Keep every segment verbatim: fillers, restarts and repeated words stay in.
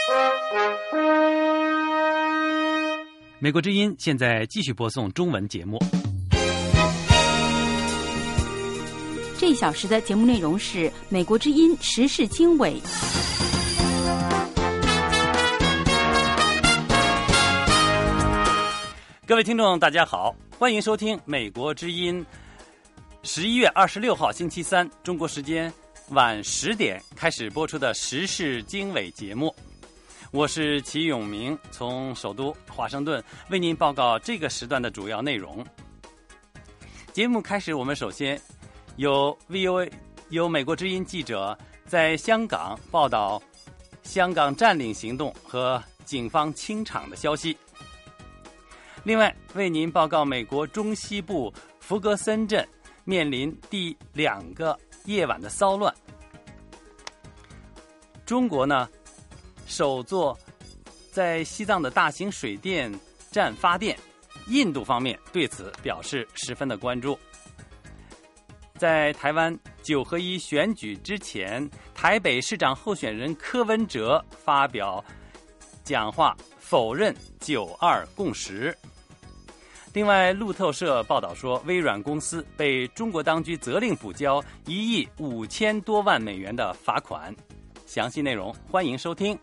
美国之音现在继续播送中文节目。 这一小时的节目内容是美国之音时事经纬。 各位听众大家好，欢迎收听美国之音十一月二十六号星期三中国时间晚十点开始播出的时事经纬节目。我是齐永明，从首都华盛顿为您报告这个时段的主要内容。节目开始，我们首先由 V O A 由美国之音记者在香港报道香港占领行动和警方清场的消息。另外为您报告美国中西部弗格森镇面临第两个夜晚的骚乱。中国呢首座在西藏的大型水电站发电，印度方面对此表示十分的关注。在台湾九合一选举之前，台北市长候选人柯文哲发表讲话，否认九二共识。另外，路透社报道说，微软公司被中国当局责令补交一亿五千多万美元的罚款。详细内容欢迎收听。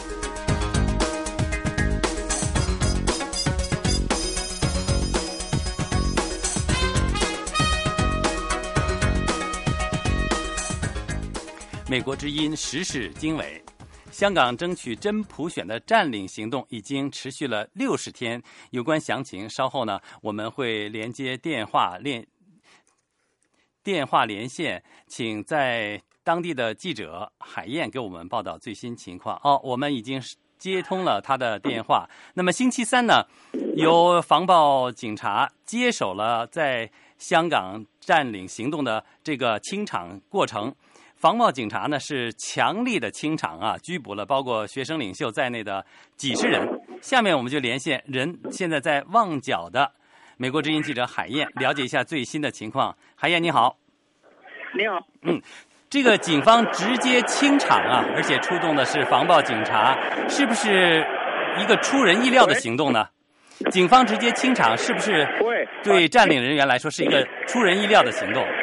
美国之音时事经纬。香港争取真普选的占领行动已经持续了六十天，有关详情稍后呢我们会连接电话连电话连线，请在当地的记者海燕给我们报道最新情况。哦，我们已经接通了他的电话。那么星期三呢，由防暴警察接手了在香港占领行动的这个清场过程。防暴警察呢是强力的清场啊，拘捕了包括学生领袖在内的几十人。下面我们就连线人现在在旺角的美国之音记者海燕，了解一下最新的情况。海燕你好。 你好。 嗯，这个警方直接清场啊，而且出动的是防暴警察，是不是一个出人意料的行动呢？警方直接清场是不是对占领人员来说是一个出人意料的行动？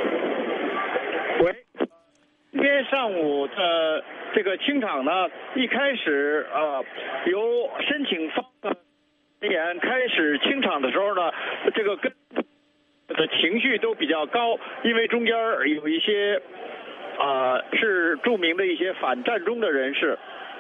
今天上午的这个清场呢，一开始呃由申请方人员开始清场的时候呢，这个跟的情绪都比较高，因为中间有一些啊、呃、是著名的一些反战中的人士。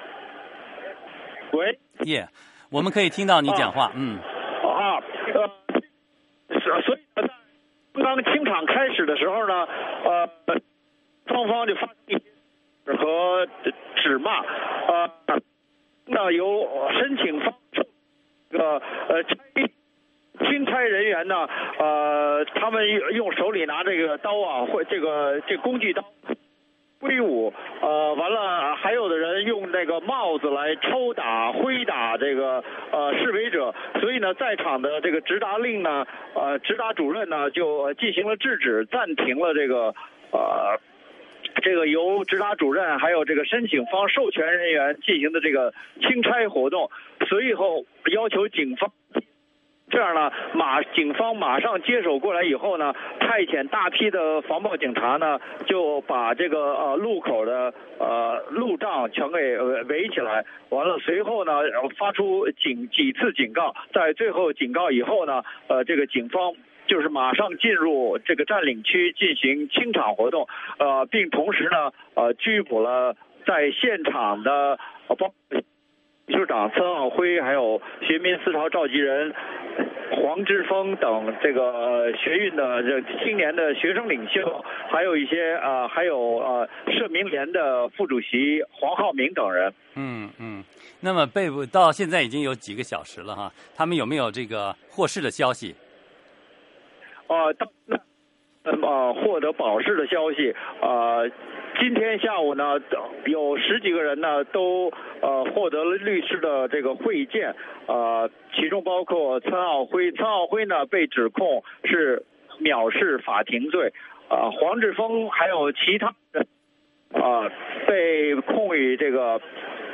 喂， 耶、yeah, ，我们可以听到你讲话，啊、嗯， 啊，呃，所以呢，刚清场开始的时候呢，呃。双方就发生和指骂，呃，那由申请方这个呃钦差人员呢，呃，他们用手里拿这个刀啊，或这个这工具刀挥舞，呃，完了还有的人用那个帽子来抽打、挥打这个呃示威者，所以呢，在场的这个直达令呢，呃，直达主任呢就进行了制止，暂停了这个呃。这个由直达主任还有这个申请方授权人员进行的这个清差活动，随后要求警方这样呢，马警方马上接手过来以后呢，派遣大批的防暴警察呢，就把这个呃路口的呃路障全给围起来，完了随后呢发出警几次警告，在最后警告以后呢，呃这个警方就是马上进入这个占领区进行清场活动，呃，并同时呢，呃，拘捕了在现场的呃包秘书长曾奥辉，还有学民思潮召集人黄之锋等这个、呃、学运的这青年的学生领袖，还有一些呃，还有呃社民联的副主席黄浩明等人。 嗯嗯，那么被捕到现在已经有几个小时了哈，他们有没有这个获释的消息？ 呃，当呃获得保释的消息，呃，今天下午呢，有十几个人呢都呃获得了律师的这个会见，呃，其中包括岑奥辉，岑奥辉呢被指控是藐视法庭罪，呃，黄志峰还有其他人，呃，被控以这个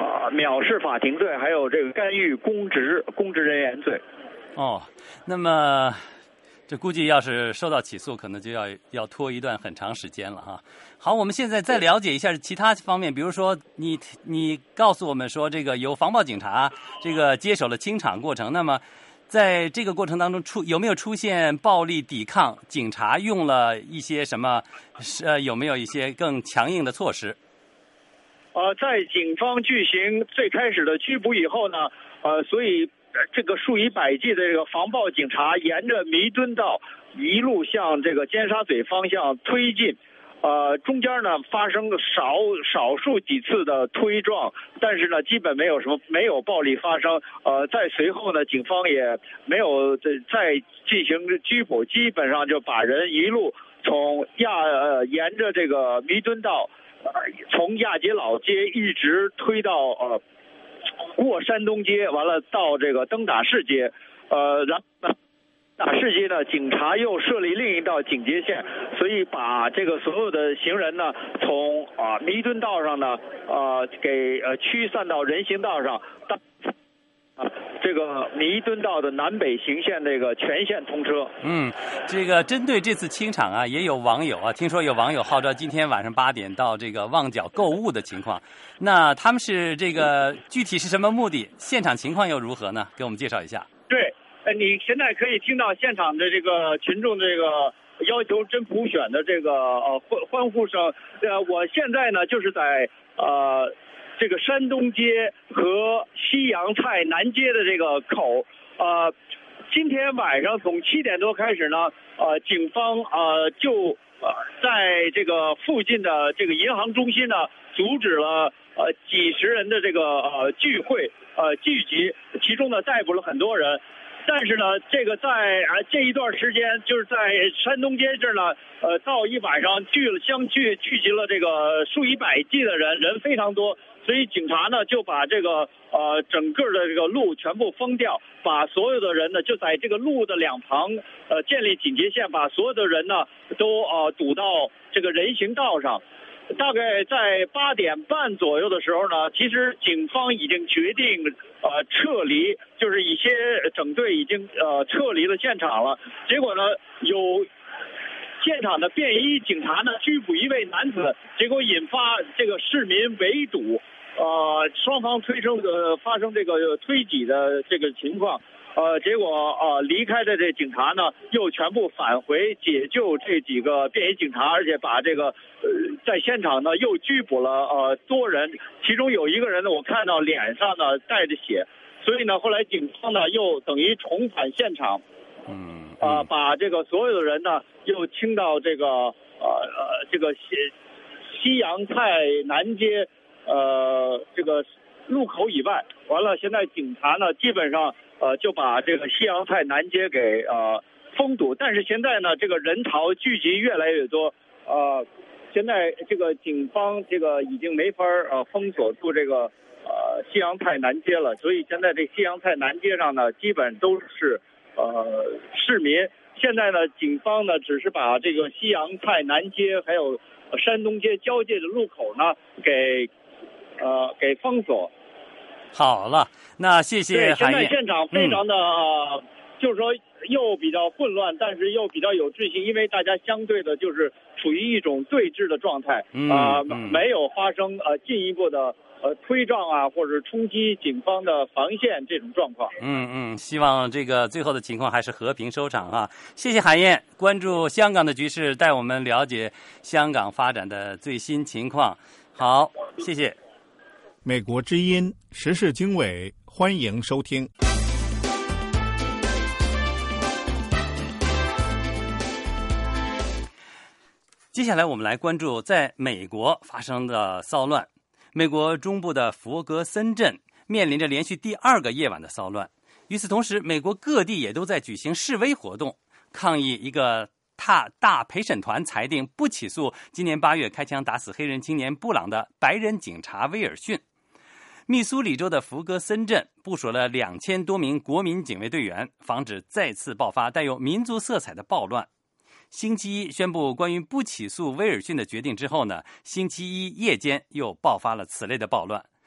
啊藐视法庭罪，还有这个干预公职公职人员罪。 哦，那么这估计要是受到起诉，可能就要要拖一段很长时间了哈。好，我们现在再了解一下其他方面，比如说你你告诉我们说，这个由防暴警察这个接手了清场过程，那么在这个过程当中出有没有出现暴力抵抗？警察用了一些什么？呃，有没有一些更强硬的措施？ 呃，在警方举行最开始的拘捕以后呢，呃，所以这个数以百计的这个防暴警察沿着弥敦道一路向这个尖沙咀方向推进。呃，中间呢发生了少少数几次的推撞，但是呢，基本没有什么没有暴力发生。呃，在随后呢，警方也没有再进行拘捕，基本上就把人一路从亚呃沿着这个弥敦道，呃，从亚皆老街一直推到呃过山东街，完了到这个登打士街，呃，然后呢。打士街呢，警察又设立另一道警戒线，所以把这个所有的行人呢，从啊弥敦道上呢，呃，给呃驱散到人行道上，到啊这个弥敦道的南北行线这个全线通车。 嗯，这个针对这次清场啊，也有网友啊，听说有网友号召今天晚上八点到这个旺角购物的情况，那他们是这个具体是什么目的？现场情况又如何呢？给我们介绍一下。 对。呃，你现在可以听到现场的这个群众这个要求真普选的这个呃欢欢呼声。呃，我现在呢就是在呃这个山东街和西洋菜南街的这个口。呃，今天晚上从七点多开始呢，呃，警方呃就呃在这个附近的这个银行中心呢，阻止了呃几十人的这个呃聚会呃聚集，其中呢逮捕了很多人。但是呢，这个在啊这一段时间，就是在山东街这儿呢，呃，到一晚上聚了相聚聚集了这个数以百计的人，人非常多，所以警察呢就把这个呃整个的这个路全部封掉，把所有的人呢就在这个路的两旁呃建立警戒线，把所有的人呢都呃堵到这个人行道上。大概在八点半左右的时候呢，其实警方已经决定呃撤离，就是一些整队已经呃撤离了现场了。结果呢，有现场的便衣警察呢拘捕一位男子，结果引发这个市民围堵，呃，双方推生呃发生这个推挤的这个情况。呃，结果呃离开的这警察呢，又全部返回解救这几个便衣警察，而且把这个呃在现场呢又拘捕了呃多人，其中有一个人呢，我看到脸上呢带着血，所以呢后来警方呢又等于重返现场， 嗯啊、呃，把这个所有的人呢又清到这个呃呃这个西西洋菜南街呃这个路口以外，完了现在警察呢基本上。呃，就把这个西洋菜南街给呃封堵，但是现在呢，这个人潮聚集越来越多，呃，现在这个警方这个已经没法呃封锁住这个呃西洋菜南街了，所以现在这西洋菜南街上呢，基本都是呃市民。现在呢，警方呢只是把这个西洋菜南街还有山东街交界的路口呢给呃给封锁。 好了，那谢谢韩燕。 对，现在现场非常的、嗯呃，就是说又比较混乱，但是又比较有秩序，因为大家相对的就是处于一种对峙的状态，啊、呃嗯，没有发生呃进一步的呃推撞啊，或者冲击警方的防线这种状况。 嗯嗯，希望这个最后的情况还是和平收场啊！谢谢韩燕，关注香港的局势，带我们了解香港发展的最新情况。好，谢谢。 美国之音时事经纬，欢迎收听。 接下来我们来关注在美国发生的骚乱。美国中部的佛格森镇面临着连续第二个夜晚的骚乱。与此同时，美国各地也都在举行示威活动，抗议一个大大陪审团裁定不起诉今年八月开枪打死黑人青年布朗的白人警察威尔逊。密苏里州的福格森镇部署了两千多名国民警卫队员，防止再次爆发带有民族色彩的暴乱。星期一宣布关于不起诉威尔逊的决定之后呢，星期一夜间又爆发了此类的暴乱。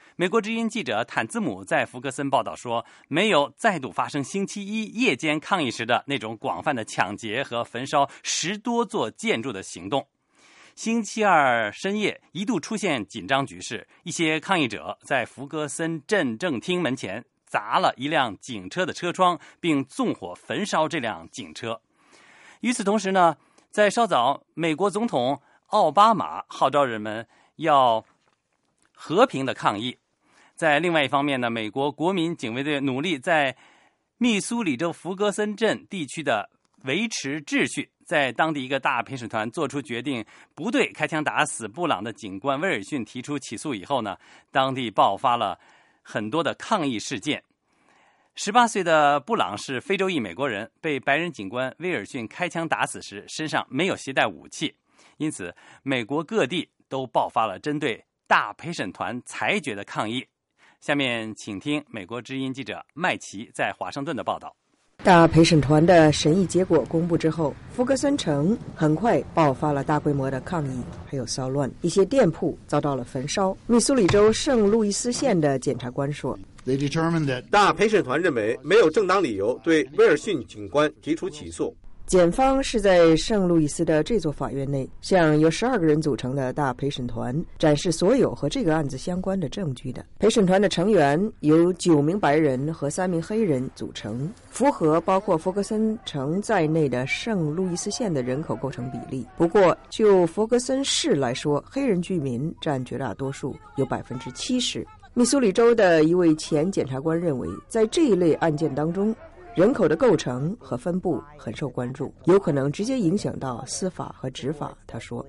美国之音记者坦兹姆在福格森报道说，没有再度发生星期一夜间抗议时的那种广泛的抢劫和焚烧十多座建筑的行动。星期二深夜一度出现紧张局势，一些抗议者在福格森镇政厅门前砸了一辆警车的车窗，并纵火焚烧这辆警车。与此同时呢，在稍早，美国总统奥巴马号召人们要和平的抗议。在另外一方面呢，美国国民警卫队努力在密苏里州福格森镇地区的维持秩序。在当地一个大陪审团做出决定不对开枪打死布朗的警官威尔逊提出起诉以后呢，当地爆发了很多的抗议事件。十八岁的布朗是非洲裔美国人，被白人警官威尔逊开枪打死时身上没有携带武器，因此美国各地都爆发了针对大陪审团裁决的抗议。下面请听美国之音记者麦奇在华盛顿的报道。 大陪审团的审议结果公布之后，福格森城很快爆发了大规模的抗议还有骚乱，一些店铺遭到了焚烧。密苏里州圣路易斯县的检察官说， 大陪审团认为没有正当理由对威尔逊警官提出起诉。 检方是在圣路易斯的这座法院内，向由十二个人组成的大陪审团展示所有和这个案子相关的证据的。陪审团的成员由九名白人和三名黑人组成，符合包括福格森城在内的圣路易斯县的人口构成比例。不过，就福格森市来说，黑人居民占绝大多数，有百分之七十。密苏里州的一位前检察官认为，在这一类案件当中，人口的构成和分布很受关注，有可能直接影响到司法和执法。他说，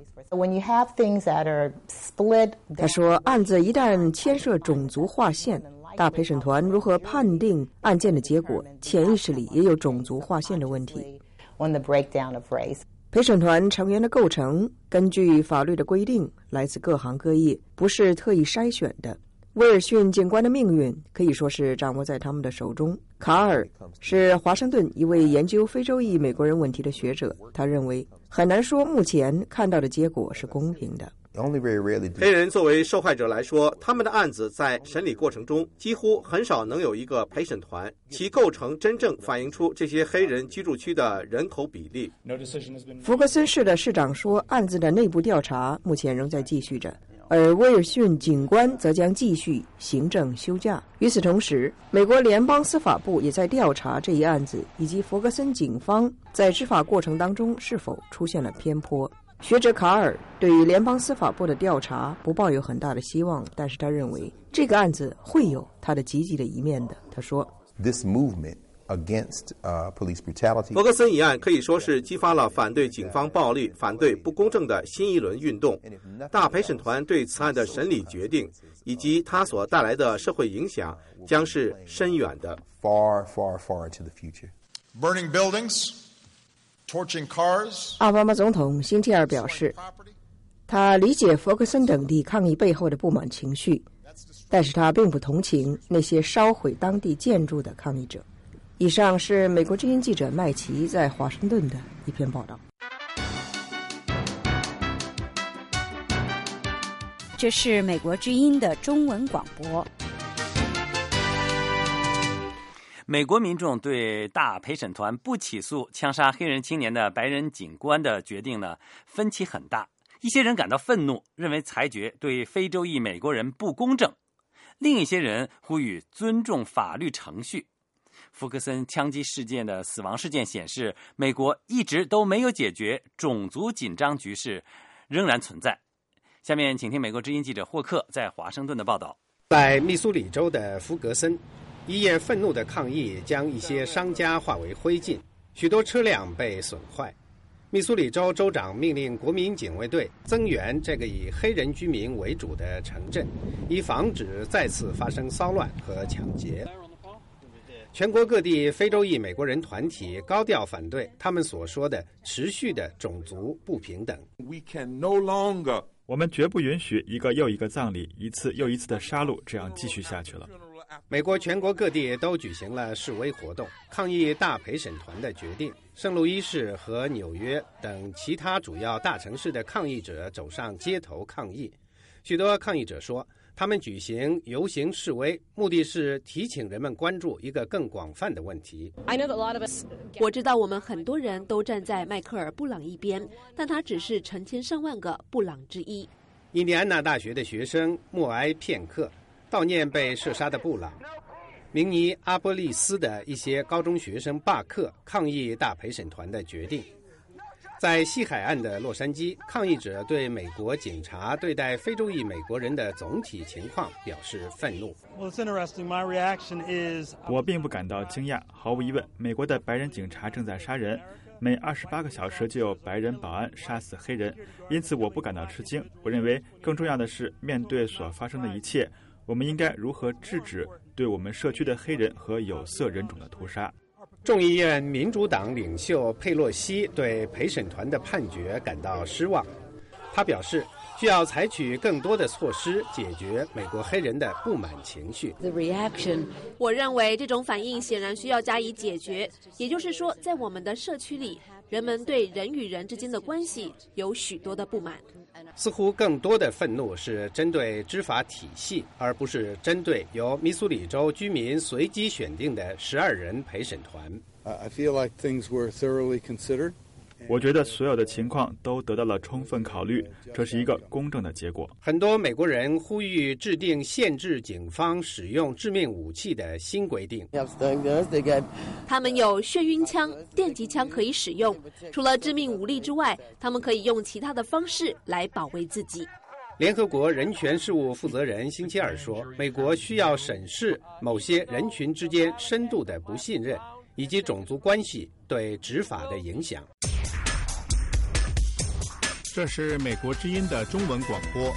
他说案子一旦牵涉种族划线，大陪审团如何判定案件的结果，潜意识里也有种族划线的问题。陪审团成员的构成根据法律的规定来自各行各业，不是特意筛选的。威尔逊警官的命运可以说是掌握在他们的手中。卡尔是华盛顿一位研究非洲裔美国人问题的学者，他认为很难说目前看到的结果是公平的。 黑人作为受害者来说，他们的案子在审理过程中几乎很少能有一个陪审团，其构成真正反映出这些黑人居住区的人口比例。 福格森市的市长说，案子的内部调查目前仍在继续着，而威尔逊警官则将继续行政休假。与此同时，美国联邦司法部也在调查这一案子，以及福格森警方在执法过程当中是否出现了偏颇。学者卡尔对于联邦司法部的调查不抱有很大的希望，但是他认为这个案子会有它的积极的一面的。他说 This movement against uh, police brutality. 福格森一案可以说是激发了反对警方暴力、反对不公正的新一轮运动。大陪审团对此案的审理决定以及它所带来的社会影响将是深远的。 Far, far, far into the future. Burning buildings, torching cars. 奥巴马总统星期二表示，他理解福格森等地抗议背后的不满情绪，但是他并不同情那些烧毁当地建筑的抗议者。以上是美国之音记者麦奇在华盛顿的一篇报道。 这是美国之音的中文广播。 美国民众对大陪审团不起诉枪杀黑人青年的白人警官的决定呢，分歧很大。一些人感到愤怒，认为裁决对非洲裔美国人不公正；另一些人呼吁尊重法律程序。福克森枪击事件的死亡事件显示，美国一直都没有解决种族紧张局势，仍然存在。下面请听美国之音记者霍克在华盛顿的报道。 在密苏里州的福格森，一夜愤怒的抗议将一些商家化为灰烬，许多车辆被损坏。密苏里州州长命令国民警卫队增援这个以黑人居民为主的城镇，以防止再次发生骚乱和抢劫。全国各地非洲裔美国人团体高调反对他们所说的持续的种族不平等。 We can no longer. 我们绝不允许一个又一个葬礼、一次又一次的杀戮这样继续下去了。 美国全国各地都举行了示威活动，抗议大陪审团的决定。圣路易市和纽约等其他主要大城市的抗议者走上街头抗议。许多抗议者说， 他们举行游行示威，目的是提醒人们关注一个更广泛的问题。 我知道我们很多人都站在迈克尔·布朗一边，但他只是成千上万个布朗之一。 印第安纳大学的学生默哀片刻，悼念被射杀的布朗。明尼阿波利斯的一些高中学生罢课，抗议大陪审团的决定。在西海岸的洛杉矶，抗议者对美国警察对待非洲裔美国人的总体情况表示愤怒。 我并不感到惊讶，毫无疑问，美国的白人警察正在杀人，每二十八个小时就有白人保安杀死黑人，因此我不感到吃惊。我认为更重要的是，面对所发生的一切，我们应该如何制止对我们社区的黑人和有色人种的屠杀。 众议院民主党领袖佩洛西对陪审团的判决感到失望，他表示需要采取更多的措施解决美国黑人的不满情绪。 我认为这种反应显然需要加以解决，也就是说，在我们的社区里，人们对人与人之间的关系有许多的不满。 似乎更多的愤怒是针对执法体系，而不是针对由密苏里州居民随机选定的十二人陪审团。 I feel like things were thoroughly considered. 我觉得所有的情况都得到了充分考虑，这是一个公正的结果。 很多美国人呼吁制定限制警方使用致命武器的新规定。 他们有眩晕枪、电击枪可以使用，除了致命武力之外，他们可以用其他的方式来保卫自己。 联合国人权事务负责人星期二说，美国需要审视某些人群之间深度的不信任，以及种族关系对执法的影响。 这是美国之音的中文广播。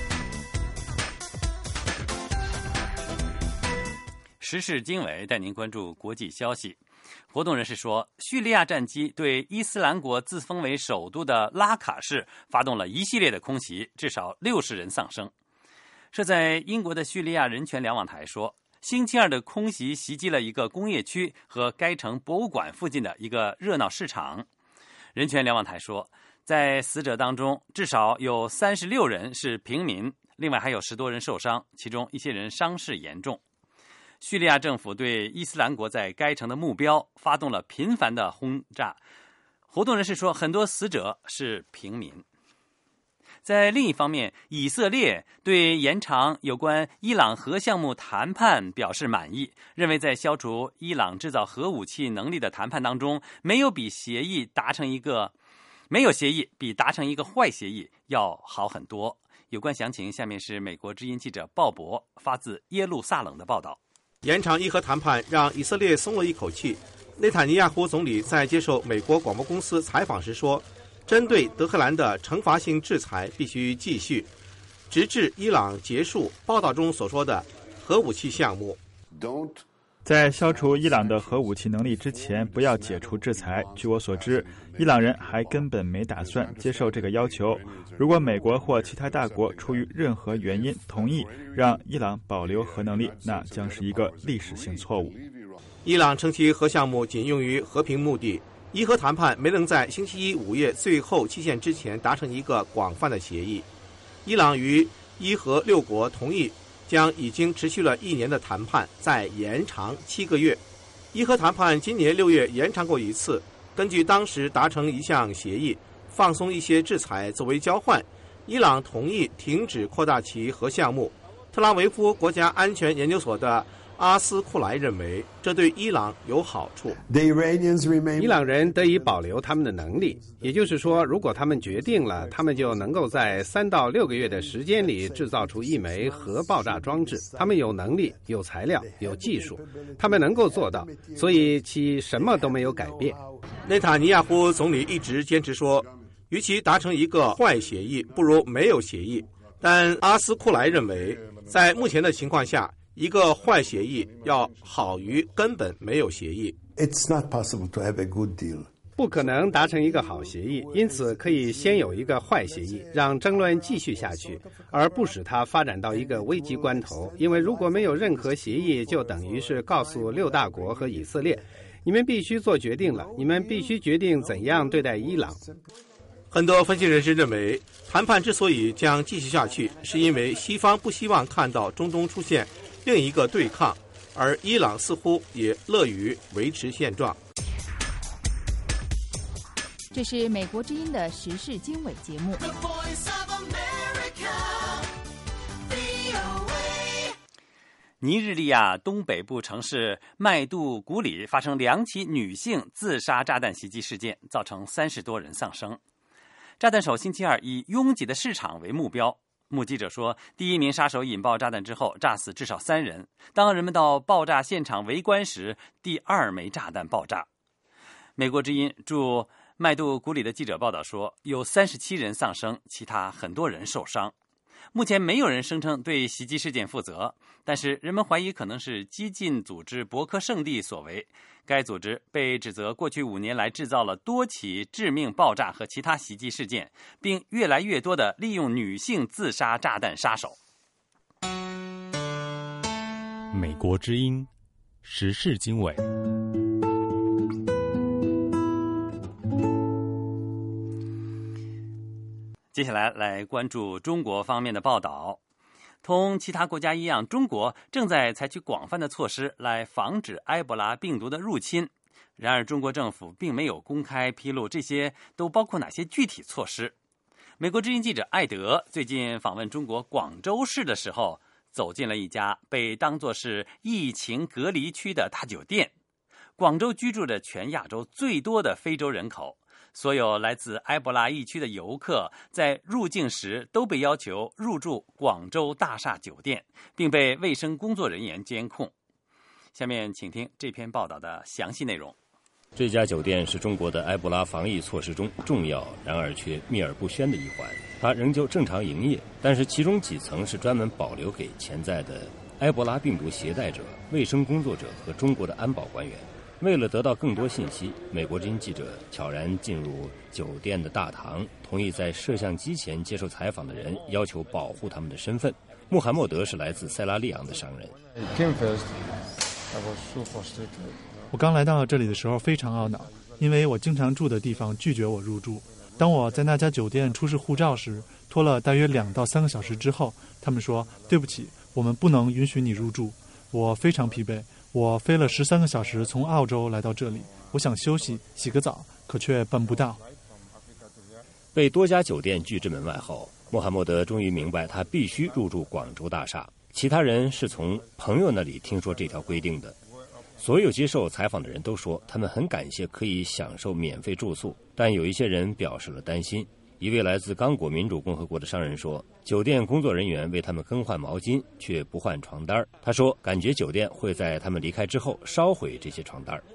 时事经纬带您关注国际消息。活动人士说，叙利亚战机对伊斯兰国自封为首都的拉卡市发动了一系列的空袭，至少六十人丧生。设在英国的叙利亚人权两网台说，星期二的空袭袭击了一个工业区和该城博物馆附近的一个热闹市场。人权两网台说，在死者当中，至少有三十六人是平民，另外还有十多人受伤，其中一些人伤势严重。叙利亚政府对伊斯兰国在该城的目标发动了频繁的轰炸。活动人士说，很多死者是平民。在另一方面，以色列对延长有关伊朗核项目谈判表示满意，认为在消除伊朗制造核武器能力的谈判当中，没有比协议达成一个没有协议比达成一个坏协议要好很多。有关详情，下面是美国之音记者鲍勃发自耶路撒冷的报道。 延长伊核谈判让以色列松了一口气。内塔尼亚胡总理在接受美国广播公司采访时说，针对德黑兰的惩罚性制裁必须继续，直至伊朗结束报道中所说的核武器项目。 在消除伊朗的核武器能力之前，不要解除制裁。据我所知，伊朗人还根本没打算接受这个要求。如果美国或其他大国出于任何原因同意让伊朗保留核能力，那将是一个历史性错误。 伊朗称其核项目仅用于和平目的。伊核谈判没能在星期一午夜最后期限之前达成一个广泛的协议。伊朗与伊核六国同意将已经持续了一年的谈判再延长七个月。伊核谈判今年六月延长过一次，根据当时达成一项协议，放松一些制裁作为交换，伊朗同意停止扩大其核项目。特拉维夫国家安全研究所的阿斯库莱认为，这对伊朗有好处。 伊朗人得以保留他们的能力，也就是说，如果他们决定了，他们就能够在三到六个月的时间里制造出一枚核爆炸装置。他们有能力、有材料、有技术，他们能够做到，所以其什么都没有改变。 内塔尼亚胡总理一直坚持说，与其达成一个坏协议，不如没有协议。但阿斯库莱认为，在目前的情况下，一个坏协议要好于根本没有协议。 It's not possible to have a good deal. 不可能达成一个好协议，因此可以先有一个坏协议，让争论继续下去，而不使它发展到一个危急关头。因为如果没有任何协议，就等于是告诉六大国和以色列，你们必须做决定了，你们必须决定怎样对待伊朗。 很多分析人士认为，谈判之所以将继续下去，是因为西方不希望看到中东出现另一个对抗，而伊朗似乎也乐于维持现状。 这是美国之音的时事经纬节目。 尼日利亚东北部城市麦杜古里发生两起女性自杀炸弹袭击事件，造成三十多人丧生。炸弹手星期二以拥挤的市场为目标。目击者说，第一名杀手引爆炸弹之后，炸死至少三人。当人们到爆炸现场围观时，第二枚炸弹爆炸。美国之音驻麦杜古里的记者报道说，有三十七人丧生，其他很多人受伤。目前没有人声称对袭击事件负责，但是人们怀疑可能是激进组织博克圣地所为。该组织被指责过去五年来制造了多起致命爆炸和其他袭击事件，并越来越多地利用女性自杀炸弹杀手。 美国之音时事经纬。 接下来来关注中国方面的报道。同其他国家一样，中国正在采取广泛的措施来防止埃博拉病毒的入侵。然而，中国政府并没有公开披露这些都包括哪些具体措施。美国之音记者艾德最近访问中国广州市的时候，走进了一家被当作是疫情隔离区的大酒店。广州居住着全亚洲最多的非洲人口。所有来自埃博拉疫区的游客在入境时都被要求入住广州大厦酒店，并被卫生工作人员监控。下面请听这篇报道的详细内容。 这家酒店是中国的埃博拉防疫措施中重要然而却秘而不宣的一环，它仍旧正常营业，但是其中几层是专门保留给潜在的埃博拉病毒携带者、卫生工作者和中国的安保官员。为了得到更多信息，美国之音记者悄然进入酒店的大堂，同意在摄像机前接受采访的人要求保护他们的身份。穆罕默德是来自塞拉利昂的商人。 我刚来到这里的时候非常懊恼，因为我经常住的地方拒绝我入住。当我在那家酒店出示护照时，拖了大约两到三个小时之后，他们说对不起，我们不能允许你入住。我非常疲惫，我飞了十三个小时从澳洲来到这里，我想休息洗个澡，可却办不到。 被多家酒店拒之门外后，穆罕默德终于明白他必须入住广州大厦。其他人是从朋友那里听说这条规定的。所有接受采访的人都说他们很感谢可以享受免费住宿，但有一些人表示了担心。一位来自刚果民主共和国的商人说，酒店工作人员为他们更换毛巾，却不换床单。他说，感觉酒店会在他们离开之后烧毁这些床单。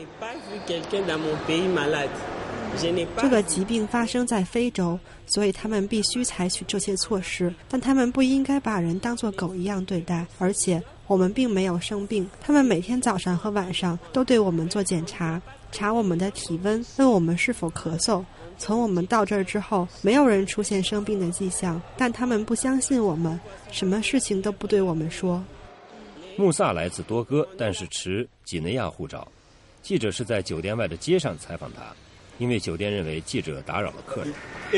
这个疾病发生在非洲，所以他们必须采取这些措施，但他们不应该把人当作狗一样对待。而且我们并没有生病，他们每天早上和晚上都对我们做检查，查我们的体温，问我们是否咳嗽。从我们到这儿之后，没有人出现生病的迹象，但他们不相信我们，什么事情都不对我们说。 穆萨来自多哥，但是持几内亚护照。记者是在酒店外的街上采访他，因为酒店认为记者打扰了客人。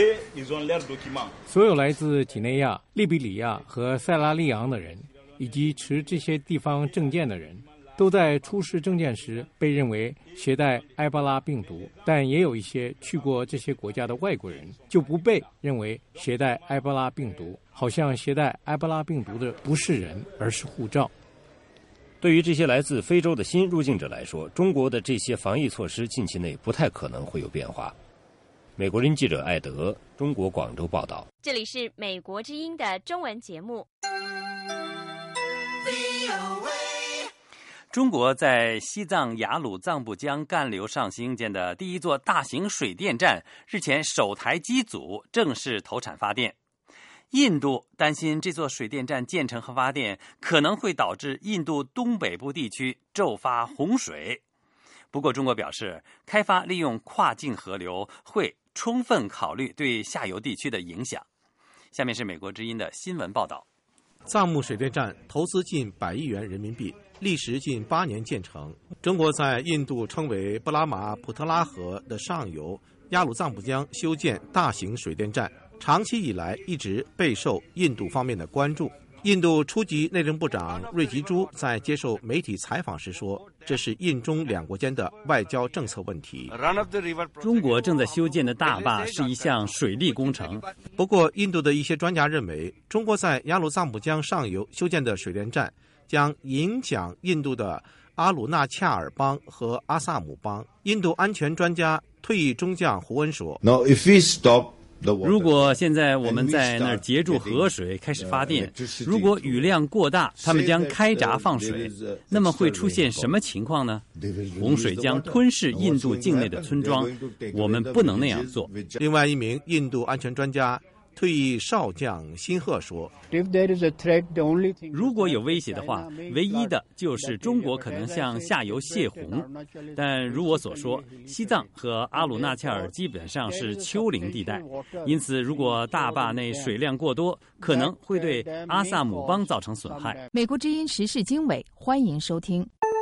所有来自几内亚、利比里亚和塞拉利昂的人，以及持这些地方证件的人，都在出示证件时被认为携带埃博拉病毒，但也有一些去过这些国家的外国人就不被认为携带埃博拉病毒，好像携带埃博拉病毒的不是人，而是护照。 对于这些来自非洲的新入境者来说，中国的这些防疫措施近期内不太可能会有变化。美国人记者艾德，中国广州报道。 这里是美国之音的中文节目。 中国在西藏雅鲁藏布江干流上兴建的第一座大型水电站日前首台机组正式投产发电。印度担心这座水电站建成和发电可能会导致印度东北部地区骤发洪水。不过中国表示，开发利用跨境河流会充分考虑对下游地区的影响。下面是美国之音的新闻报道。 藏木水电站投资近百亿元人民币，历时近八年建成。中国在印度称为布拉马普特拉河的上游鸭鲁藏布江修建大型水电站，长期以来一直备受印度方面的关注。印度初级内政部长瑞吉珠在接受媒体采访时说，这是印中两国间的外交政策问题。 中国正在修建的大坝是一项水利工程。 不过，印度的一些专家认为，中国在鸭鲁藏布江上游修建的水电站将影响印度的阿鲁纳恰尔邦和阿萨姆邦。印度安全专家退役中将胡恩说 ：“No, if we stop。” 如果现在我们在那儿截住河水开始发电，如果雨量过大，他们将开闸放水，那么会出现什么情况呢？洪水将吞噬印度境内的村庄，我们不能那样做。 另外一名印度安全专家退役少将辛赫说， 如果有威胁的话，唯一的就是中国可能向下游泄洪。但如我所说，西藏和阿鲁纳恰尔基本上是丘陵地带，因此如果大坝内水量过多，可能会对阿萨姆邦造成损害。 美国之音时事经纬，欢迎收听。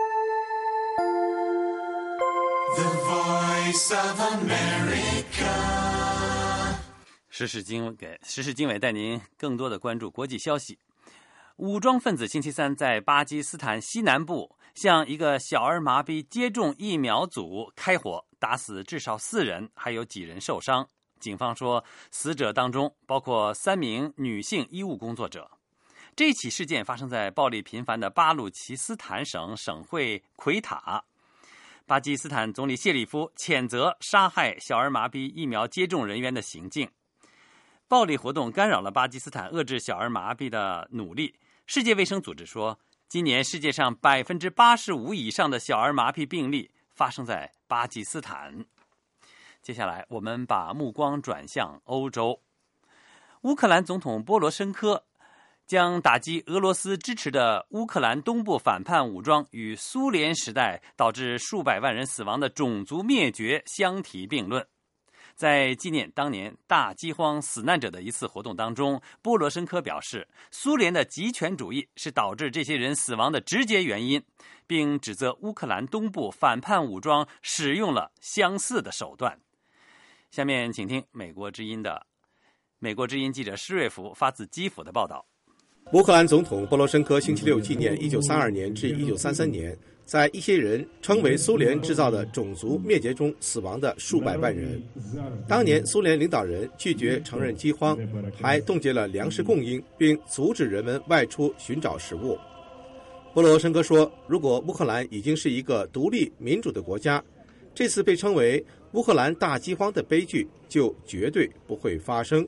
The Voice of America。 时事经纬，时事经纬带您更多的关注国际消息。武装分子星期三在巴基斯坦西南部向一个小儿麻痹接种疫苗组开火，打死至少四人，还有几人受伤。警方说，死者当中包括三名女性医务工作者。这起事件发生在暴力频繁的巴鲁奇斯坦省省会奎塔。巴基斯坦总理谢里夫谴责杀害小儿麻痹疫苗接种人员的行径。暴力活动干扰了巴基斯坦遏制小儿麻痹的努力。世界卫生组织说，今年世界上百分之八十五以上的小儿麻痹病例发生在巴基斯坦。接下来，我们把目光转向欧洲。乌克兰总统波罗申科将打击俄罗斯支持的乌克兰东部反叛武装与苏联时代导致数百万人死亡的种族灭绝相提并论。在纪念当年大饥荒死难者的一次活动当中，波罗申科表示，苏联的极权主义是导致这些人死亡的直接原因，并指责乌克兰东部反叛武装使用了相似的手段。下面请听美国之音的美国之音记者施瑞福发自基辅的报道。 乌克兰总统波罗申科星期六纪念一九三二年至一九三三年在一些人称为苏联制造的种族灭绝中死亡的数百万人。当年苏联领导人拒绝承认饥荒，还冻结了粮食供应，并阻止人们外出寻找食物。波罗申科说，如果乌克兰已经是一个独立民主的国家，这次被称为乌克兰大饥荒的悲剧就绝对不会发生。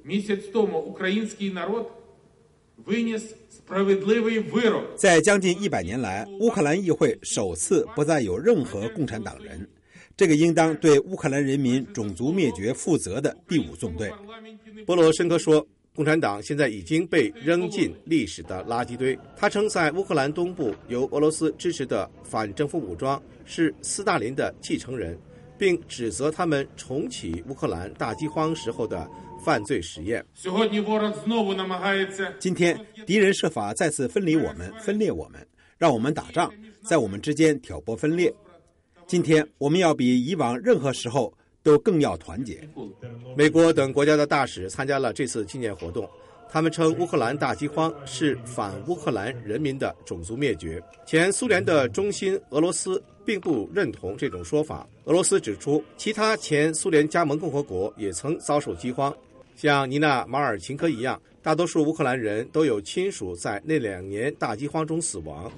在将近一百年来，乌克兰议会首次不再有任何共产党人，这个应当对乌克兰人民种族灭绝负责的第五纵队。 波罗申科说，共产党现在已经被扔进历史的垃圾堆。他称，在乌克兰东部由俄罗斯支持的反政府武装是斯大林的继承人，并指责他们重启乌克兰大饥荒时候的犯罪实验。 今天敌人设法再次分离我们，分裂我们，让我们打仗，在我们之间挑拨分裂。今天我们要比以往任何时候都更要团结。 美国等国家的大使参加了这次纪念活动，他们称乌克兰大饥荒是反乌克兰人民的种族灭绝。前苏联的中心俄罗斯并不认同这种说法。俄罗斯指出，其他前苏联加盟共和国也曾遭受饥荒，像尼娜马尔琴科一样，大多数乌克兰人都有亲属在那两年大饥荒中死亡。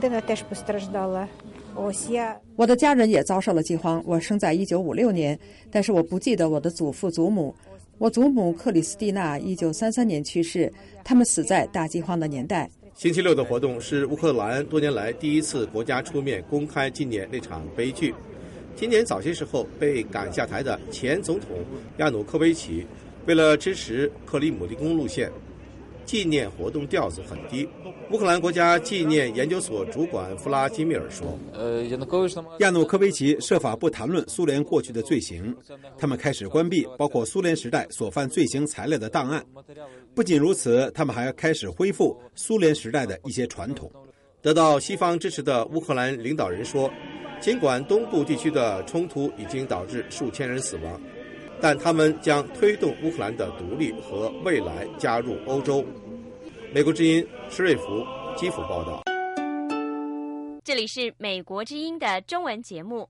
我的家人也遭受了饥荒。我生在一九五六年，但是我不记得我的祖父祖母。我祖母克里斯蒂娜一九三三年去世，他们死在大饥荒的年代。 星期六的活动是乌克兰多年来第一次国家出面公开纪念那场悲剧。今年早些时候被赶下台的前总统亚努科维奇，为了支持克里姆林宫路线，纪念活动调子很低。乌克兰国家纪念研究所主管弗拉基米尔说， 亚努科维奇设法不谈论苏联过去的罪行，他们开始关闭包括苏联时代所犯罪行材料的档案。不仅如此，他们还开始恢复苏联时代的一些传统。 得到西方支持的乌克兰领导人说，尽管东部地区的冲突已经导致数千人死亡， 但他们将推动乌克兰的独立和未来加入欧洲。美国之音施瑞福基辅报道。 这里是美国之音的中文节目。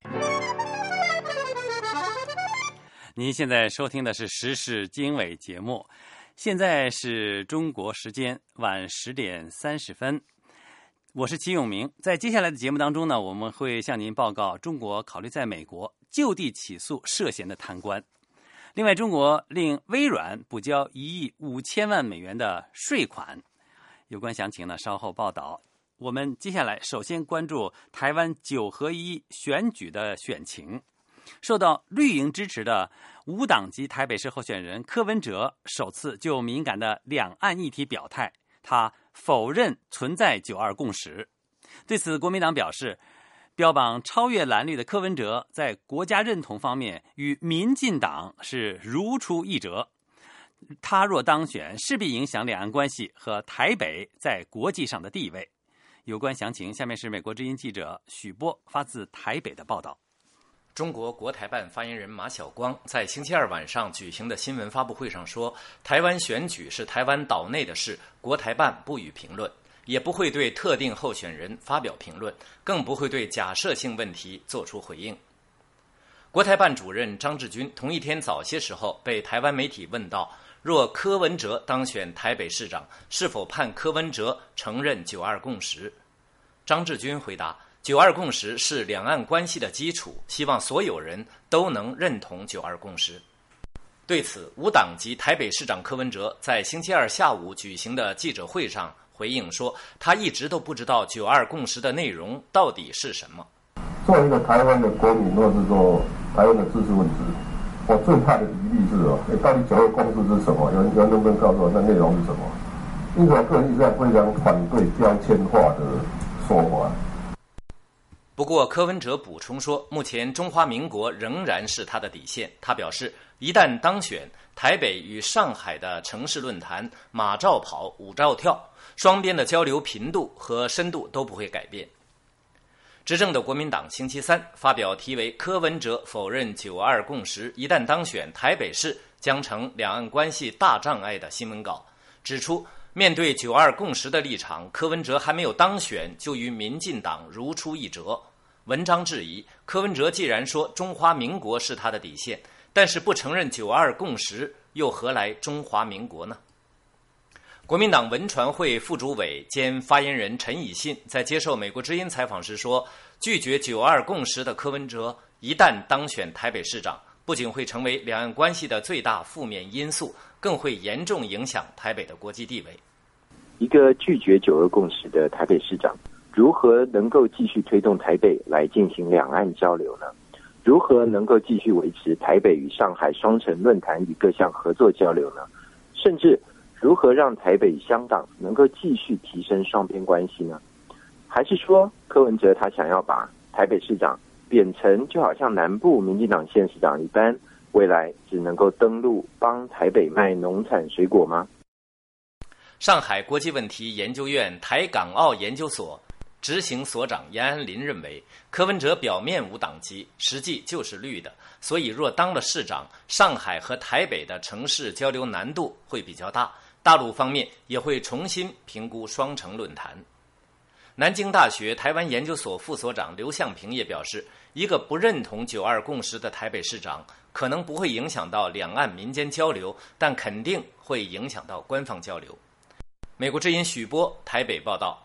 您现在收听的是时事经纬节目，现在是中国时间晚十点三十分。我是齐永明。在接下来的节目当中呢，我们会向您报告中国考虑在美国就地起诉涉嫌的贪官。另外，中国令微软补交一亿五千万美元的税款。有关详情呢，稍后报道。我们接下来首先关注台湾九合一选举的选情。受到绿营支持的无党籍台北市候选人柯文哲首次就敏感的两岸议题表态，他否认存在九二共识。对此，国民党表示，标榜超越蓝绿的柯文哲在国家认同方面与民进党是如出一辙，他若当选，势必影响两岸关系和台北在国际上的地位。有关详情，下面是美国之音记者许波发自台北的报道。 中国国台办发言人马晓光在星期二晚上举行的新闻发布会上说，台湾选举是台湾岛内的事，国台办不予评论，也不会对特定候选人发表评论，更不会对假设性问题做出回应。国台办主任张志军同一天早些时候被台湾媒体问到，若柯文哲当选台北市长，是否判柯文哲承认九二共识？张志军回答，九二共识是两岸关系的基础，希望所有人都能认同九二共识。对此，无党籍台北市长柯文哲在星期二下午举行的记者会上回应说，他一直都不知道九二共识的内容到底是什么。 作为一个台湾的国民，或是说台湾的知识分子，我最大的疑虑是哦，到底九二共识是什么？有人有人能不能告诉我那内容是什么？因此，我个人一直非常反对标签化的说法。 不过，柯文哲补充说，目前中华民国仍然是他的底线。他表示，一旦当选，台北与上海的城市论坛马照跑，舞照跳，双边的交流频度和深度都不会改变。执政的国民党星期三发表题为《柯文哲否认九二共识，一旦当选，台北市将成两岸关系大障碍》的新闻稿，指出，面对九二共识的立场，柯文哲还没有当选就与民进党如出一辙。文章质疑，柯文哲既然说中华民国是他的底线，但是不承认九二共识，又何来中华民国呢？国民党文传会副主委兼发言人陈以信在接受美国之音采访时说，拒绝九二共识的柯文哲一旦当选台北市长，不仅会成为两岸关系的最大负面因素，更会严重影响台北的国际地位。 一个拒绝九二共识的台北市长，如何能够继续推动台北来进行两岸交流呢？如何能够继续维持台北与上海双城论坛与各项合作交流呢？甚至如何让台北与香港能够继续提升双边关系呢？还是说柯文哲他想要把台北市长变成就好像南部民进党县市长一般，未来只能够登陆帮台北卖农产水果吗？ 上海国际问题研究院台港澳研究所执行所长严安林认为，柯文哲表面无党籍，实际就是绿的，所以若当了市长，上海和台北的城市交流难度会比较大，大陆方面也会重新评估双城论坛。南京大学台湾研究所副所长刘向平也表示，一个不认同九二共识的台北市长，可能不会影响到两岸民间交流，但肯定会影响到官方交流。美国之音许波台北报道。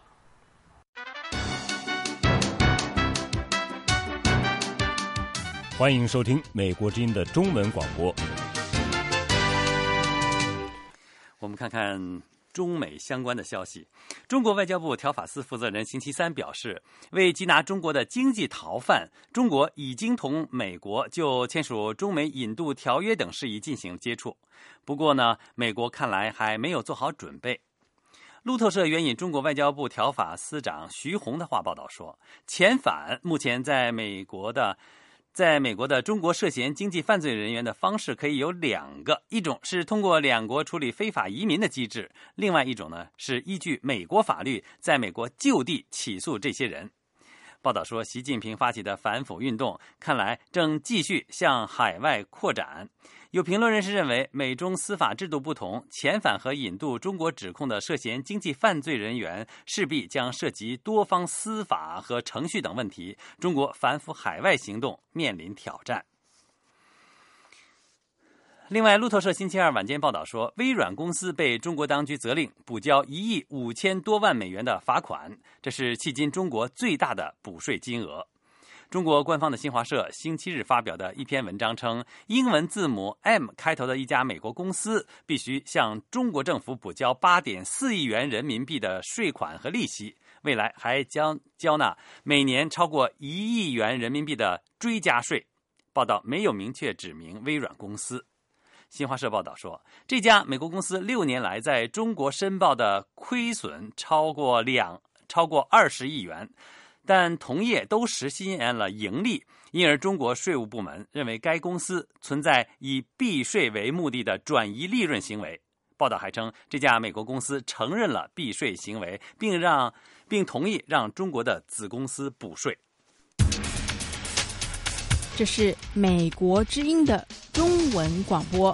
欢迎收听美国之音的中文广播。 我们看看中美相关的消息。中国外交部条法司负责人星期三表示，为缉拿中国的经济逃犯，中国已经同美国就签署中美引渡条约等事宜进行接触。不过呢，美国看来还没有做好准备。路透社援引中国外交部条法司长徐宏的话报道说，遣返目前在美国的在美国的中国涉嫌经济犯罪人员的方式可以有两个，一种是通过两国处理非法移民的机制，另外一种呢是依据美国法律在美国就地起诉这些人。报道说，习近平发起的反腐运动看来正继续向海外扩展。 有评论人士认为，美中司法制度不同，遣返和引渡中国指控的涉嫌经济犯罪人员，势必将涉及多方司法和程序等问题。中国反腐海外行动面临挑战。另外，路透社星期二晚间报道说，微软公司被中国当局责令补交一亿五千多万美元的罚款，这是迄今中国最大的补税金额。中国官方的新华社星期日发表的一篇文章称，英文字母 M 开头的一家美国公司必须向中国政府补交 八点四亿元人民币的税款和利息，未来还将交纳每年超过一亿元人民币的追加税。报道没有明确指明微软公司。新华社报道说，这家美国公司六年来在中国申报的亏损超过两超过二十亿元，但同业都实现了盈利，因而中国税务部门认为该公司存在以避税为目的的转移利润行为。报道还称，这家美国公司承认了避税行为，并让并同意让中国的子公司补税。 这是美国之音的中文广播。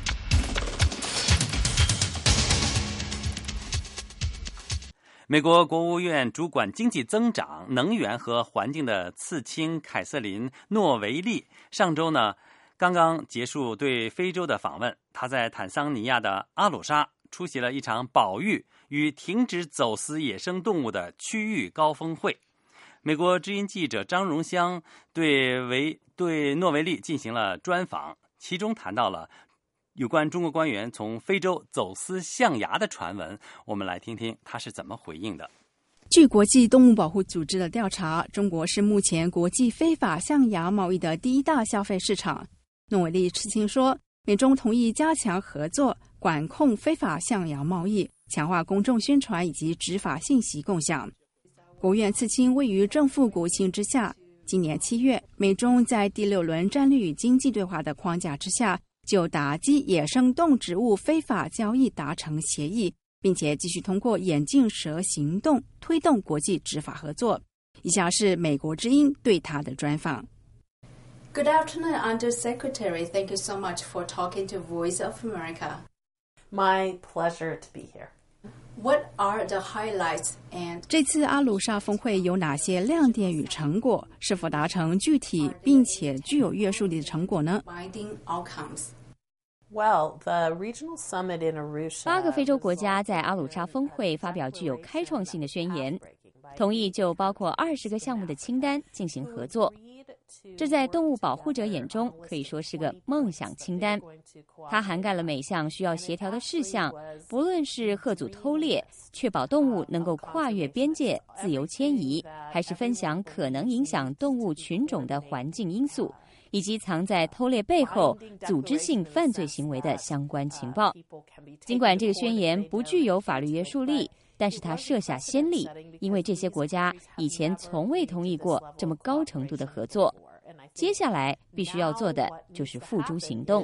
美国国务院主管经济增长、能源和环境的次卿凯瑟琳·诺维利上周呢刚刚结束对非洲的访问，他在坦桑尼亚的阿鲁沙出席了一场保育与停止走私野生动物的区域高峰会。美国之音记者张荣香对维对诺维利进行了专访，其中谈到了有关中国官员从非洲走私象牙的传闻，我们来听听他是怎么回应的。 据国际动物保护组织的调查，中国是目前国际非法象牙贸易的第一大消费市场。诺维利次卿说，美中同意加强合作，管控非法象牙贸易，强化公众宣传以及执法信息共享。国务院次卿位于正副国务卿之下。今年七月，美中在第六轮战略与经济对话的框架之下，就打击野生动植物非法交易达成协议，并且继续通过眼镜蛇行动推动国际执法合作。以下是美国之音对他的专访。 Good afternoon, Undersecretary. Thank you so much for talking to Voice of America. My pleasure to be here. What are the highlights and 这次阿鲁沙峰会有哪些亮点与成果？是否达成具体并且具有约束力的成果呢？ binding outcomes? Well, the regional summit in Arusha 八个非洲国家在阿鲁沙峰会发表具有开创性的宣言，同意就包括二十个项目的清单进行合作。这在动物保护者眼中可以说是个梦想清单，它涵盖了每项需要协调的事项，不论是吓阻偷猎、确保动物能够跨越边界自由迁移，还是分享可能影响动物群种的环境因素，以及藏在偷猎背后组织性犯罪行为的相关情报。尽管这个宣言不具有法律约束力，但是它设下先例，因为这些国家以前从未同意过这么高程度的合作。接下来必须要做的就是付诸行动。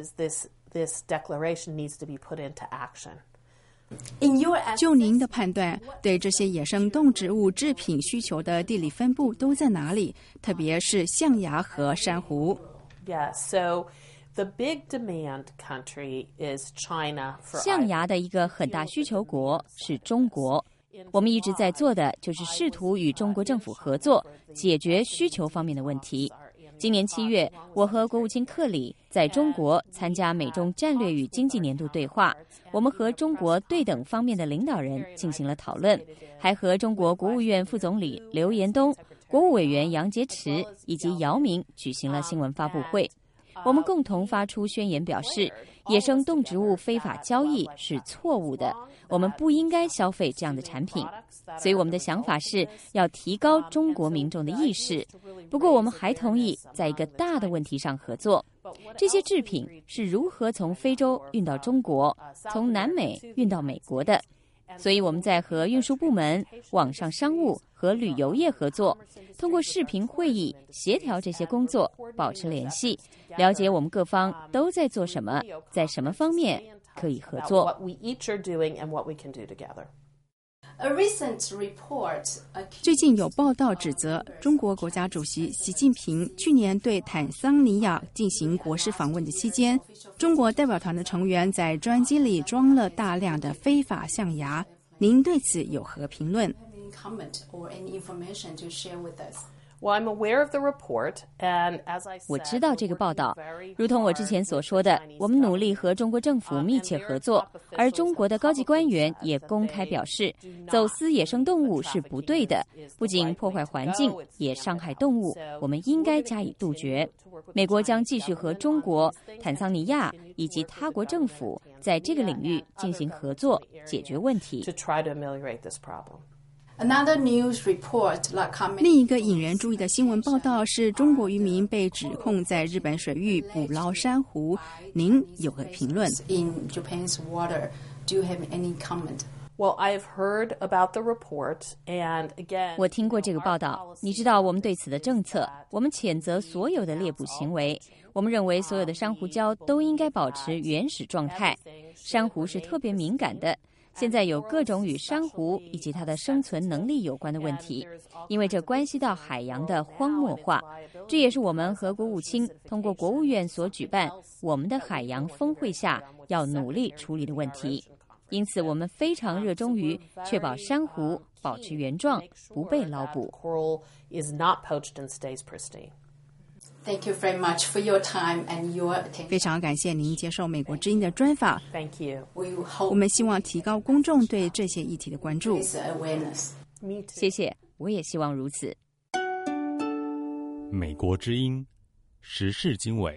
就您的判断，对这些野生动植物制品需求的地理分布都在哪里？特别是象牙和珊瑚。 Yeah, so the big demand country is China for 象牙的一个很大需求国是中国。我们一直在做的就是试图与中国政府合作，解决需求方面的问题。今年七月，我和国务卿克里在中国参加美中战略与经济年度对话，我们和中国对等方面的领导人进行了讨论，还和中国国务院副总理刘延东、国务委员杨洁篪以及姚明举行了新闻发布会。我们共同发出宣言，表示野生动植物非法交易是错误的，我们不应该消费这样的产品。所以我们的想法是要提高中国民众的意识。不过我们还同意在一个大的问题上合作，这些制品是如何从非洲运到中国，从南美运到美国的。所以我们在和运输部门、网上商务和旅游业合作，通过视频会议协调这些工作，保持联系，了解我们各方都在做什么，在什么方面可以合作。 A recent report, 最近有报道指责，中国国家主席习近平去年对坦桑尼亚进行国事访问的期间，中国代表团的成员在专机里装了大量的非法象牙。您对此有何评论？ comment or any information to share with us? Well, I'm aware of the report, and as I said, 我知道这个报道，如同我之前所说的，我们努力和中国政府密切合作，而中国的高级官员也公开表示，走私野生动物是不对的，不仅破坏环境，也伤害动物，我们应该加以杜绝。美国将继续和中国、坦桑尼亚以及他国政府在这个领域进行合作，解决问题。 to try to ameliorate this problem. Another news report, like coming. 另一个引人注意的新闻报道是中国渔民被指控在日本水域捕捞珊瑚，您有何评论？ In Japan's water, do you have any comment? Well, I've heard about the report, and again, 我听过这个报道。你知道我们对此的政策，我们谴责所有的猎捕行为。我们认为所有的珊瑚礁都应该保持原始状态。珊瑚是特别敏感的。现在有各种与珊瑚以及它的生存能力有关的问题，因为这关系到海洋的荒漠化。这也是我们和国务卿通过国务院所举办我们的海洋峰会下要努力处理的问题。因此，我们非常热衷于确保珊瑚保持原状，不被捞捕。 is not poached and stays pristine. Thank you very much for your time and your attention. 非常感谢您接受美国之音的专访。 Thank you. We hope 我们希望提高公众对这些议题的关注。 this awareness. 谢谢，我也希望如此。 美国之音时事经纬。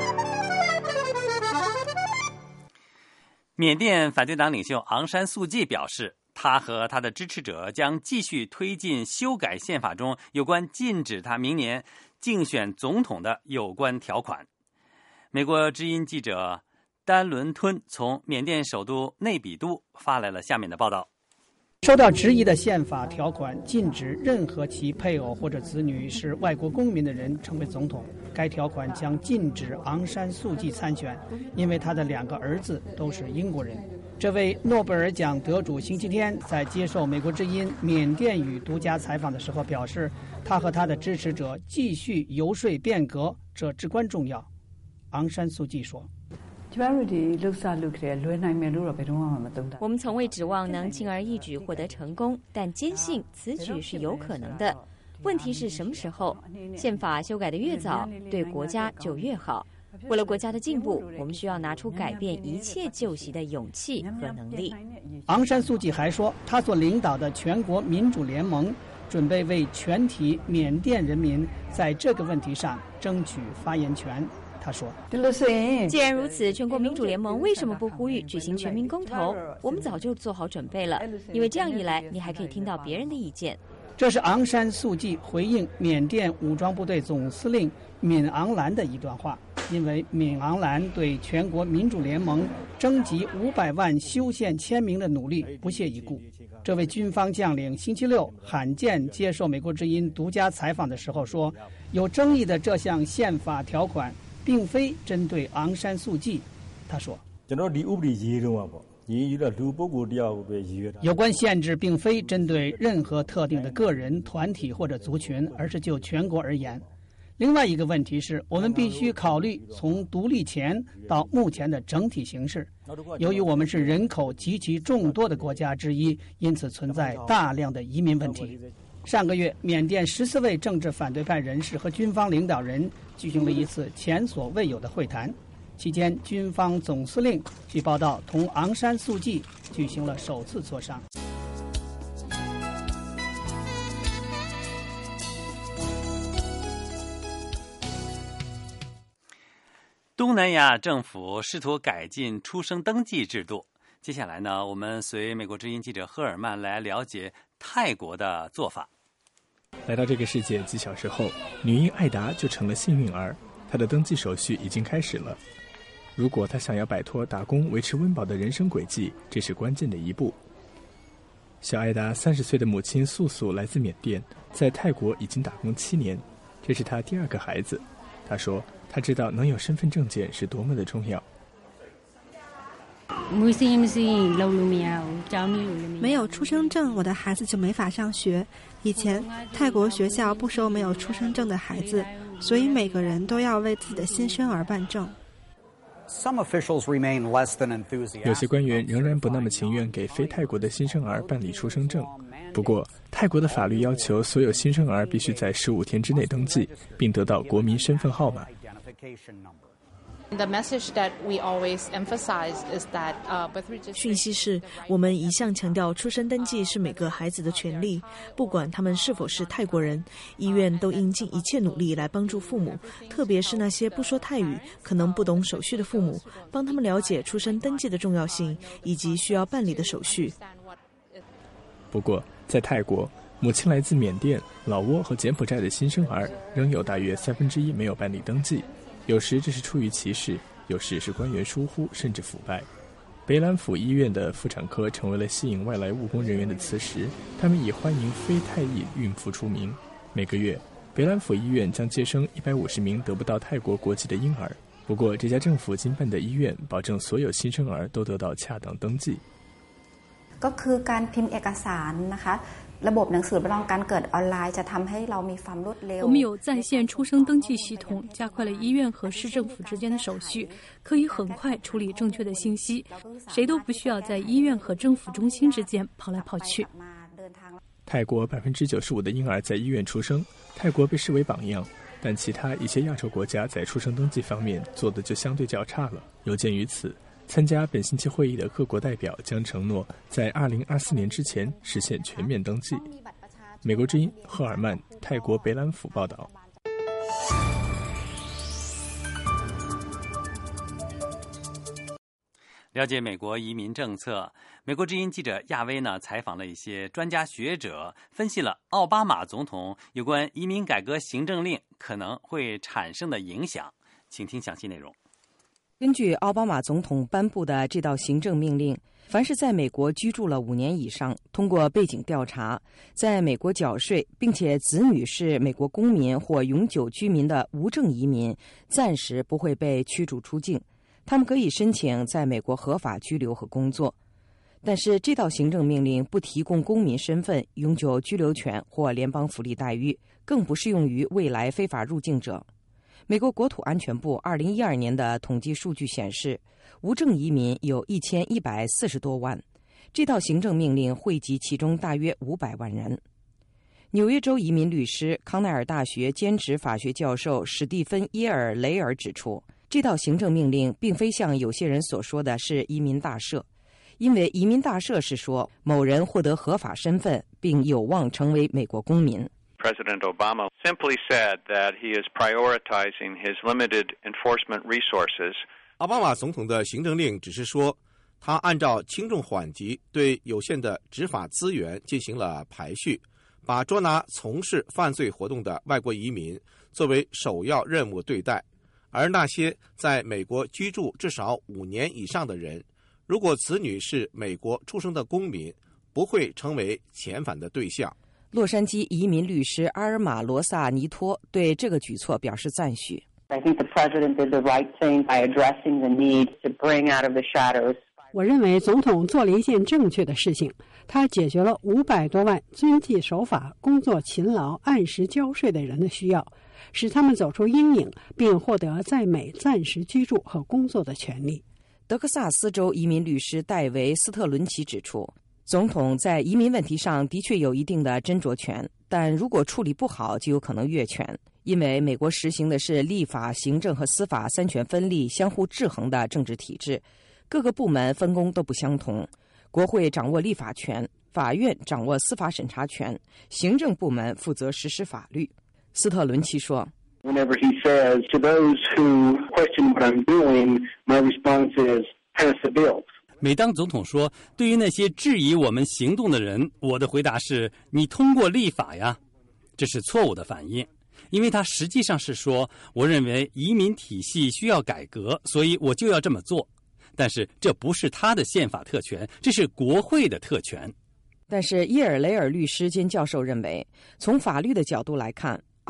缅甸反对党领袖昂山素季表示，他和他的支持者将继续推进修改宪法中有关禁止他明年竞选总统的有关条款。美国之音记者丹伦吞从缅甸首都内比都发来了下面的报道。 受到质疑的宪法条款禁止任何其配偶或者子女是外国公民的人成为总统。该条款将禁止昂山素季参选，因为他的两个儿子都是英国人。这位诺贝尔奖得主星期天在接受美国之音缅甸语独家采访的时候表示，他和他的支持者继续游说变革，这至关重要。昂山素季说， 我们从未指望能轻而易举获得成功，但坚信此举是有可能的。问题是什么时候？宪法修改的越早，对国家就越好。为了国家的进步，我们需要拿出改变一切旧习的勇气和能力。 昂山素季还说，他所领导的全国民主联盟准备为全体缅甸人民在这个问题上争取发言权。他说， 既然如此，全国民主联盟为什么不呼吁举行全民公投？我们早就做好准备了，因为这样一来，你还可以听到别人的意见。 这是昂山素季回应缅甸武装部队总司令敏昂兰的一段话。因为敏昂兰对全国民主联盟征集五百万修宪签名的努力不屑一顾。这位军方将领星期六罕见接受美国之音独家采访的时候说，有争议的这项宪法条款并非针对昂山素季。他说，有关限制并非针对任何特定的个人、团体或者族群，而是就全国而言。另外一个问题是，我们必须考虑从独立前到目前的整体形势。由于我们是人口极其众多的国家之一，因此存在大量的移民问题。上个月，缅甸十四位政治反对派人士和军方领导人举行了一次前所未有的会谈。期间，军方总司令据报道同昂山素季举行了首次磋商。 东南亚政府试图改进出生登记制度。接下来呢，我们随美国之音记者赫尔曼来了解泰国的做法。 来到这个世界几小时后，女婴艾达就成了幸运儿，她的登记手续已经开始了。如果她想要摆脱打工维持温饱的人生轨迹，这是关键的一步。小艾达三十岁的母亲素素来自缅甸，在泰国已经打工七年，这是她第二个孩子。她说，她知道能有身份证件是多么的重要。 没有出生证，我的孩子就没法上学。以前泰国学校不收没有出生证的孩子，所以每个人都要为自己的新生儿办证。 有些官员仍然不那么情愿给非泰国的新生儿办理出生证。不过，泰国的法律要求所有新生儿必须在十五天之内登记，并得到国民身份号码。 讯息是我们一向强调，出生登记是每个孩子的权利，不管他们是否是泰国人，医院都应尽一切努力来帮助父母，特别是那些不说泰语、可能不懂手续的父母，帮他们了解出生登记的重要性以及需要办理的手续。 不过，在泰国，母亲来自缅甸、老挝和柬埔寨的新生儿仍有大约三分之一没有办理登记。有时这是出于歧视，有时是官员疏忽，甚至腐败。北兰府医院的妇产科成为了吸引外来务工人员的磁石，他们以欢迎非泰裔孕妇出名。每个月，北兰府医院将接生一百五十名得不到泰国国籍的婴儿。不过，这家政府经办的医院保证所有新生儿都得到恰当登记。 ก็คือการพิมพ์เอกสารนะคะระบบหนังสือรับรองการเกิดออนไลน์จะทำให้เรามีความรวดเร็ว。 我们有在线出生登记系统，加快了医院和市政府之间的手续，可以很快处理正确的信息，谁都不需要在医院和政府中心之间跑来跑去。 泰国百分之九十五的婴儿在医院出生，泰国被视为榜样，但其他一些亚洲国家在出生登记方面做的就相对较差了。有鉴于此，参加本星期会议的各国代表将承诺在二零二四年之前实现全面登记。美国之音赫尔曼，泰国北兰府报道。 了解美国移民政策，美国之音记者亚威呢采访了一些专家学者，分析了奥巴马总统有关移民改革行政令可能会产生的影响，请听详细内容。 根据奥巴马总统颁布的这道行政命令，凡是在美国居住了五年以上，通过背景调查，在美国缴税，并且子女是美国公民或永久居民的无证移民，暂时不会被驱逐出境。他们可以申请在美国合法居留和工作。但是这道行政命令不提供公民身份、永久居留权或联邦福利待遇，更不适用于未来非法入境者。美国国土安全部二零一二年的统计数据显示，无证移民有一千一百四十多万。这道行政命令惠及其中大约五百万人。纽约州移民律师、康奈尔大学兼职法学教授史蒂芬·耶尔雷尔指出，这道行政命令并非像有些人所说的是移民大赦，因为移民大赦是说某人获得合法身份并有望成为美国公民。 President Obama simply said that he is prioritizing his limited enforcement resources. 奥巴马总统的行政令只是说，他按照轻重缓急对有限的执法资源进行了排序，把捉拿从事犯罪活动的外国移民作为首要任务对待，而那些在美国居住至少五年以上的人，如果子女是美国出生的公民，不会成为遣返的对象。 洛杉矶移民律师阿尔玛·罗萨尼托对这个举措表示赞许。 I think the president did the right thing by addressing the need to bring out of the shadows. 我认为总统做了一件正确的事情，他解决了五百多万遵纪守法、工作勤劳、按时交税的人的需要，使他们走出阴影，并获得在美暂时居住和工作的权利。 德克萨斯州移民律师戴维·斯特伦奇指出，总统在移民问题上的确有一定的斟酌权，但如果处理不好，就有可能越权。因为美国实行的是立法、行政和司法三权分立、相互制衡的政治体制，各个部门分工都不相同。国会掌握立法权，法院掌握司法审查权，行政部门负责实施法律。斯特伦奇说 Whenever he says to those who question what I'm doing, my response is pass the bill. 每当总统说对于那些质疑我们行动的人，我的回答是你通过立法呀。这是错误的反应，因为他实际上是说我认为移民体系需要改革，所以我就要这么做。但是这不是他的宪法特权，这是国会的特权。 但是耶尔雷尔律师兼教授认为，从法律的角度来看，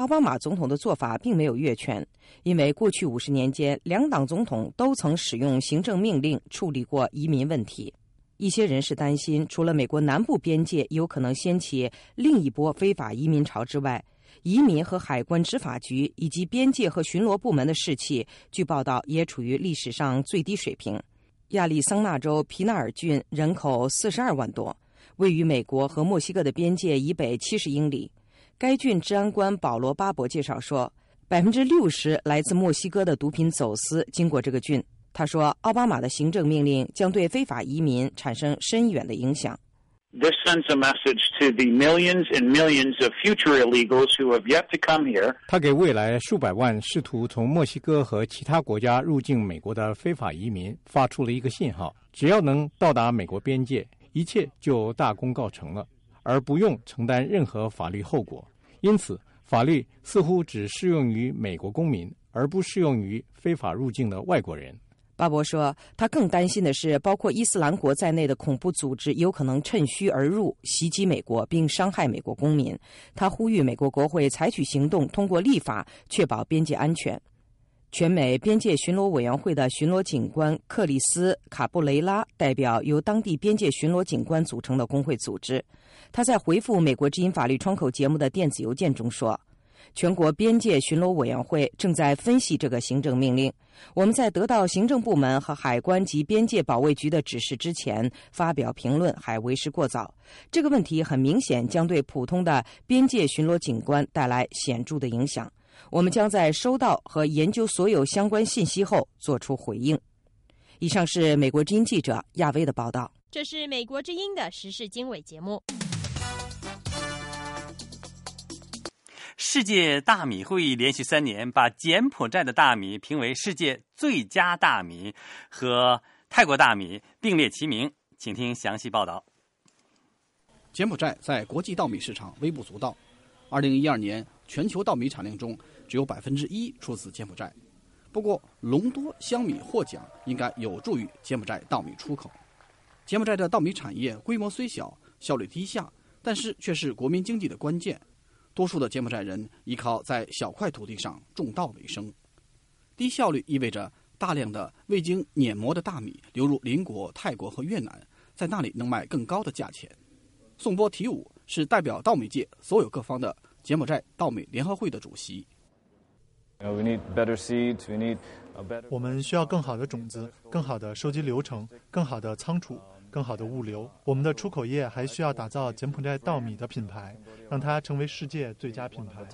奥巴马总统的做法并没有越权，因为过去五十年间，两党总统都曾使用行政命令处理过移民问题。一些人士担心，除了美国南部边界有可能掀起另一波非法移民潮之外，移民和海关执法局以及边界和巡逻部门的士气，据报道也处于历史上最低水平。亚利桑那州皮纳尔郡人口四十二万多，位于美国和墨西哥的边界以北七十英里。该郡治安官保罗·巴伯介绍说，百分之六十来自墨西哥的毒品走私经过这个郡。他说，奥巴马的行政命令将对非法移民产生深远的影响。 This sends a message to the millions and millions of future illegals who have yet to come here. 他给未来数百万试图从墨西哥和其他国家入境美国的非法移民发出了一个信号：只要能到达美国边界，一切就大功告成了，而不用承担任何法律后果。因此，法律似乎只适用于美国公民，而不适用于非法入境的外国人。 巴伯说，他更担心的是，包括伊斯兰国在内的恐怖组织有可能趁虚而入，袭击美国并伤害美国公民。他呼吁美国国会采取行动，通过立法确保边界安全。全美边界巡逻委员会的巡逻警官克里斯·卡布雷拉代表由当地边界巡逻警官组成的工会组织。他在回复美国之音法律窗口节目的电子邮件中说，全国边界巡逻委员会正在分析这个行政命令。我们在得到行政部门和海关及边界保卫局的指示之前发表评论还为时过早。这个问题很明显将对普通的边界巡逻警官带来显著的影响。我们将在收到和研究所有相关信息后做出回应。以上是美国之音记者亚薇的报道。 这是美国之音的时事经纬节目。 世界大米会议连续三年把柬埔寨的大米评为世界最佳大米，和泰国大米并列齐名。请听详细报道。 柬埔寨在国际稻米市场微不足道。二零一二年，全球稻米产量中只有百分之一出自柬埔寨。不过，隆多香米获奖应该有助于柬埔寨稻米出口。柬埔寨的稻米产业规模虽小，效率低下，但是却是国民经济的关键。多数的柬埔寨人依靠在小块土地上种稻为生。低效率意味着大量的未经碾磨的大米流入邻国泰国和越南，在那里能卖更高的价钱。宋波提武是代表稻米界所有各方的柬埔寨稻米联合会的主席。 我们需要更好的种子、更好的收集流程、更好的仓储、更好的物流。我们的出口业还需要打造柬埔寨稻米的品牌，让它成为世界最佳品牌。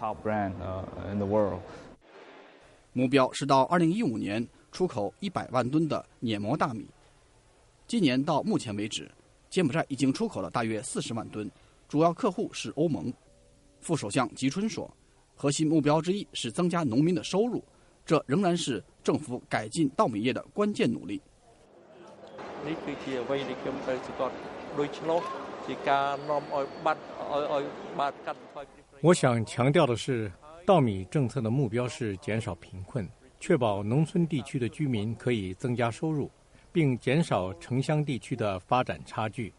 目标是到二零一五年出口一百万吨的碾磨大米。今年到目前为止，柬埔寨已经出口了大约四十万吨，主要客户是欧盟。副首相吉春说，核心目标之一是增加农民的收入，这仍然是政府改进稻米业的关键努力。 我想强调的是，稻米政策的目标是减少贫困，确保农村地区的居民可以增加收入，并减少城乡地区的发展差距。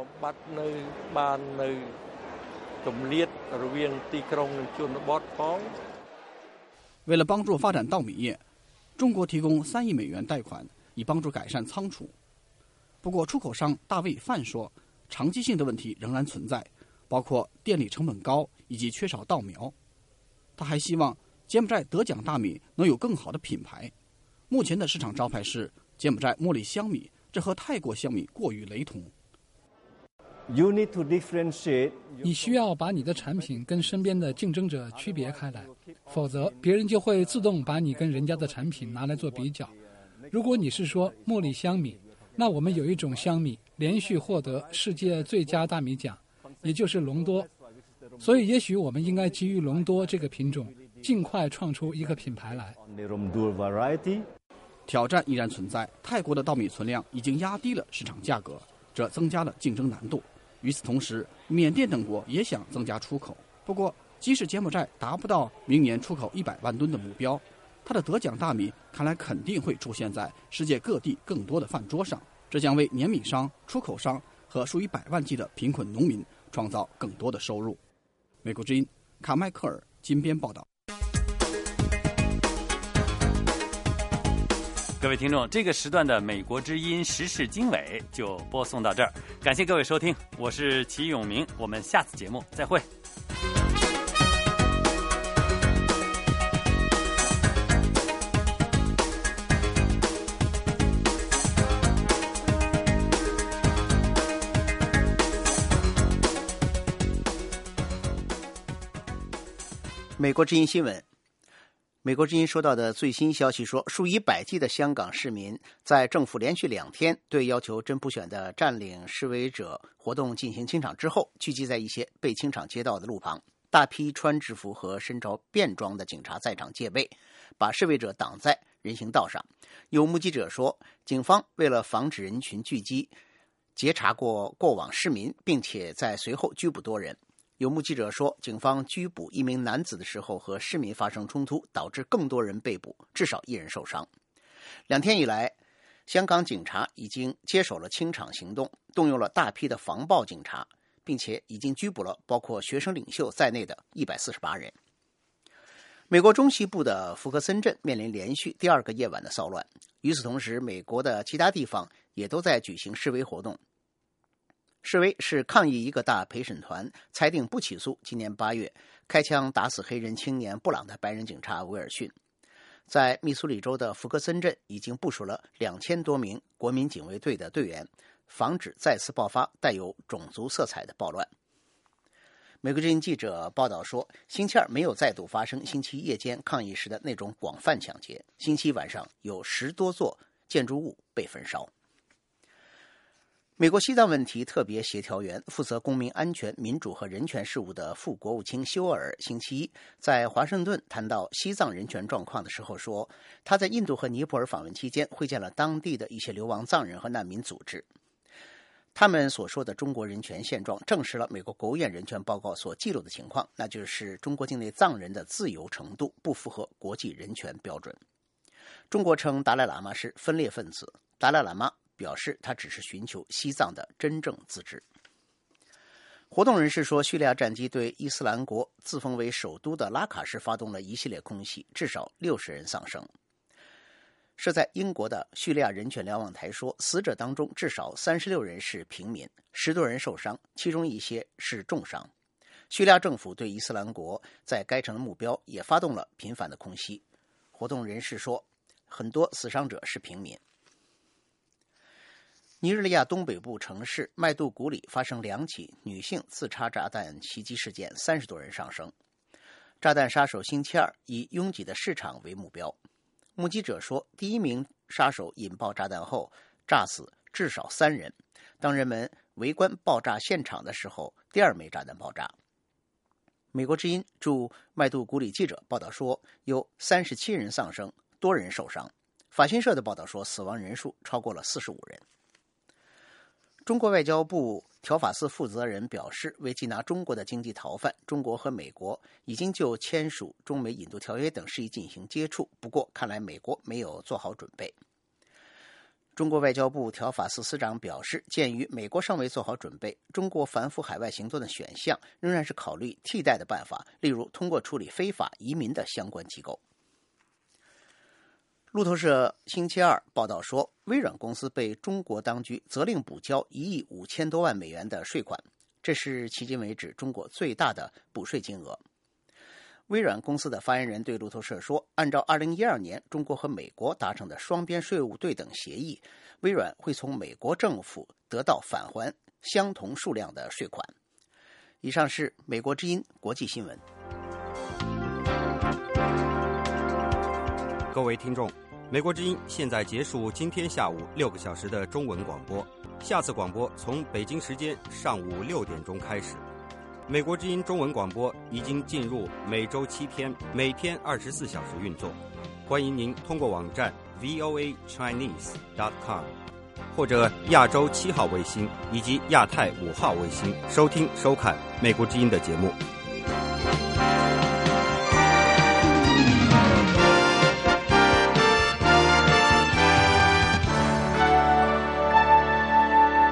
为了帮助发展稻米业，中国提供三亿美元贷款，以帮助改善仓储。不过，出口商大卫范说，长期性的问题仍然存在，包括电力成本高以及缺少稻苗。他还希望柬埔寨得奖大米能有更好的品牌。目前的市场招牌是柬埔寨茉莉香米，这和泰国香米过于雷同。 你需要把你的产品跟身边的竞争者区别开来，否则别人就会自动把你跟人家的产品拿来做比较。如果你是说茉莉香米，那我们有一种香米连续获得世界最佳大米奖，也就是隆多。所以也许我们应该基于隆多这个品种，尽快创出一个品牌来。 挑战依然存在，泰国的稻米存量已经压低了市场价格，这增加了竞争难度。与此同时，缅甸等国也想增加出口。不过，即使柬埔寨达不到明年出口一百万吨的目标，它的得奖大米看来肯定会出现在世界各地更多的饭桌上，这将为碾米商、出口商和数以百万计的贫困农民创造更多的收入。美国之音卡麦克尔金边报道。 各位听众，这个时段的美国之音时事经纬就播送到这儿，感谢各位收听，我是齐永明，我们下次节目再会。 美国之音新闻，美国之音收到的最新消息说，数以百计的香港市民在政府连续两天对要求真普选的占领示威者活动进行清场之后，聚集在一些被清场街道的路旁，大批穿制服和身着便装的警察在场戒备，把示威者挡在人行道上。有目击者说，警方为了防止人群聚集，截查过过往市民，并且在随后拘捕多人。有目击者说，警方拘捕一名男子的时候和市民发生冲突，导致更多人被捕，至少一人受伤。两天以来，香港警察已经接手了清场行动，动用了大批的防暴警察，并且已经拘捕了包括学生领袖在内的一百四十八人。美国中西部的福克森镇面临连续第二个夜晚的骚乱，与此同时，美国的其他地方也都在举行示威活动。示威是抗议一个大陪审团裁定不起诉今年八月开枪打死黑人青年布朗的白人警察威尔逊。在密苏里州的福克森镇已经部署了两千多名国民警卫队的队员，防止再次爆发带有种族色彩的暴乱。美国之音记者报道说，星期二没有再度发生星期一夜间抗议时的那种广泛抢劫，星期一晚上有十多座建筑物被焚烧。美国西藏问题特别协调员、负责公民安全、民主和人权事务的副国务卿休尔星期一在华盛顿谈到西藏人权状况的时候说，他在印度和尼泊尔访问期间会见了当地的一些流亡藏人和难民组织。他们所说的中国人权现状证实了美国国务院人权报告所记录的情况，那就是中国境内藏人的自由程度不符合国际人权标准。中国称达赖喇嘛是分裂分子，达赖喇嘛表示他只是寻求西藏的真正自治。活动人士说，叙利亚战机对伊斯兰国自封为首都的拉卡市发动了一系列空袭，至少六十人丧生。是在英国的叙利亚人权瞭望台说，死者当中至少三十六人是平民，十多人受伤，其中一些是重伤。叙利亚政府对伊斯兰国在该城的目标也发动了频繁的空袭。活动人士说，很多死伤者是平民。尼日利亚东北部城市麦杜古里发生两起女性自插炸弹袭击事件，三十多人丧生。炸弹杀手星期二以拥挤的市场为目标。目击者说，第一名杀手引爆炸弹后炸死至少三人。当人们围观爆炸现场的时候，第二枚炸弹爆炸。美国之音驻麦杜古里记者报道说，有三十七人丧生，多人受伤。法新社的报道说，死亡人数超过了四十五人。中国外交部条法司负责人表示，为缉拿中国的经济逃犯，中国和美国已经就签署中美引渡条约等事宜进行接触，不过看来美国没有做好准备。中国外交部条法司司长表示，鉴于美国尚未做好准备，中国反腐海外行动的选项仍然是考虑替代的办法，例如通过处理非法移民的相关机构。路透社星期二报道说，微软公司被中国当局责令补交一亿五千多万美元的税款，这是迄今为止中国最大的补税金额。微软公司的发言人对路透社说，按照二零一二年中国和美国达成的双边税务对等协议，微软会从美国政府得到返还相同数量的税款。以上是美国之音国际新闻。 各位听众，美国之音现在结束今天下午六个小时的中文广播，下次广播从北京时间上午六点钟开始。美国之音中文广播已经进入每周七天，每天二十四小时运作。欢迎您通过网站 v o a chinese dot com 或者亚洲七号卫星以及亚太五号卫星收听收看美国之音的节目。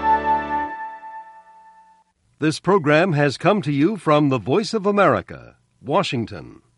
This program has come to you from the Voice of America, Washington.